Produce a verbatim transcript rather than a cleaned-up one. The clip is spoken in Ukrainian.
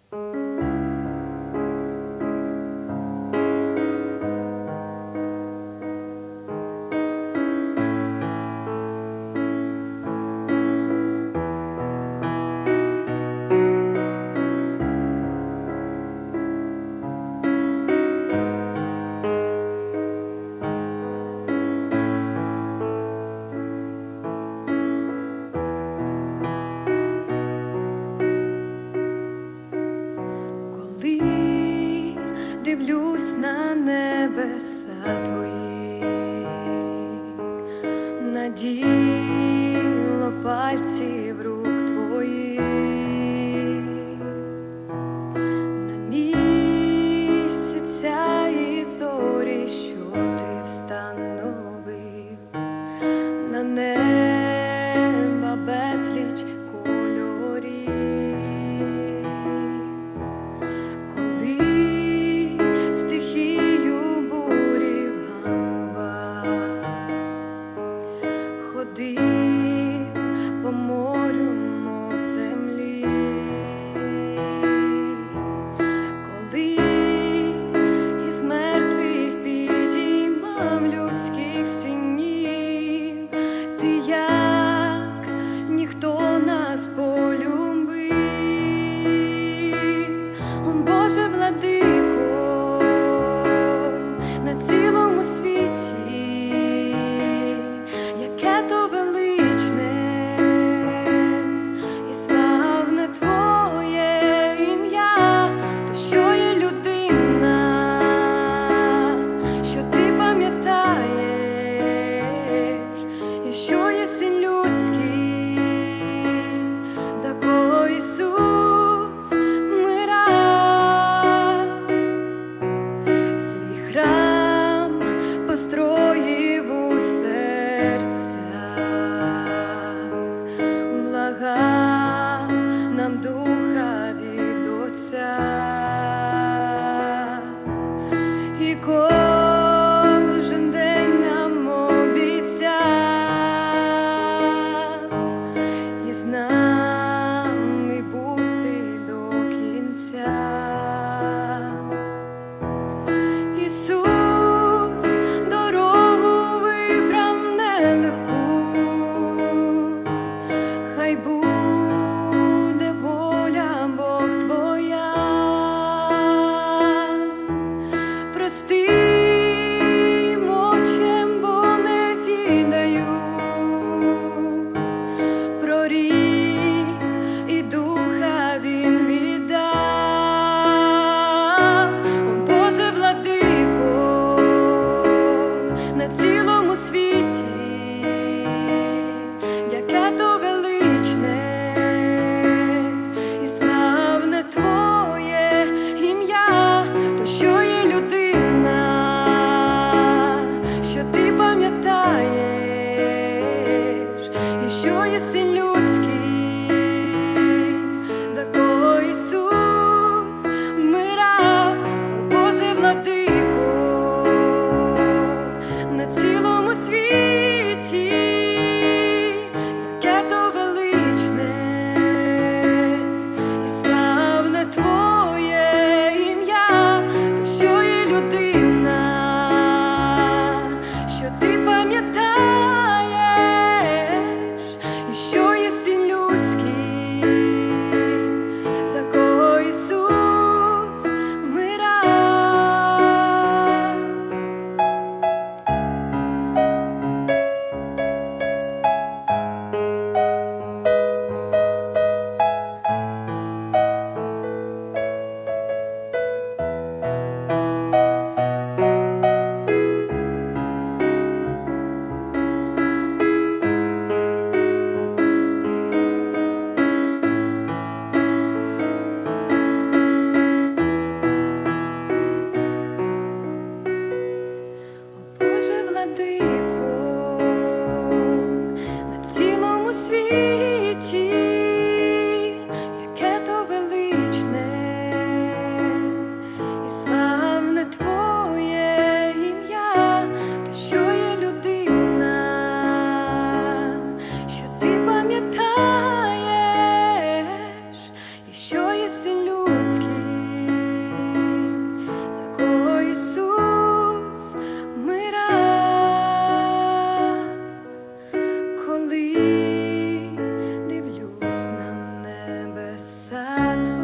Дивлюсь на небеса твої, на діло пальців рук твоїх, на місяця і зорі, що ти встановив, на неба безліч кольорів. Ходив по морю, мов землі, коли із мертвих підіймав людських синів, ти як ніхто нас полюбив, о Боже владико, на цілому світі. То величне і славне твоє ім'я, то що є людина, що ти пам'ятаєш, і що є син людський, за кого Ісус вмирав. Свій храм построїв у серці, благав нам духа від Отця, і кожен день нам обіцяв із нами бути до кінця. Ісус дорогу вибрав нелегку, хай буде воля назад.